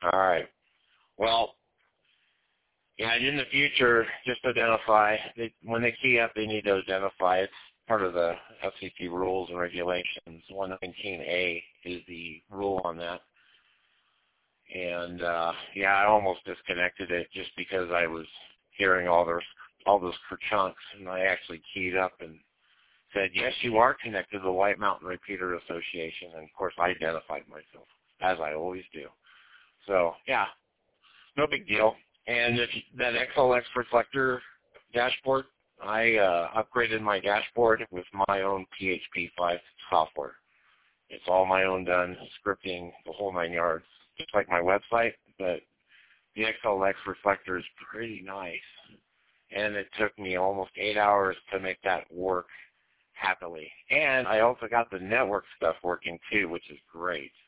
All right. Well, yeah, and in the future, just identify, when they key up, they need to identify. It's part of the FCC rules and regulations. 119A is the rule on that. And, yeah, I almost disconnected it just because I was hearing all those kerchunks, and I actually keyed up and said, yes, you are connected to the White Mountain Repeater Association. And, of course, I identified myself, as I always do. So, yeah, no big deal. And that XLX reflector dashboard, I upgraded my dashboard with my own PHP 5 software. It's all my own done, scripting, the whole 9 yards. Just like my website, but the XLX reflector is pretty nice. And it took me almost 8 hours to make that work happily. And I also got the network stuff working too, which is great.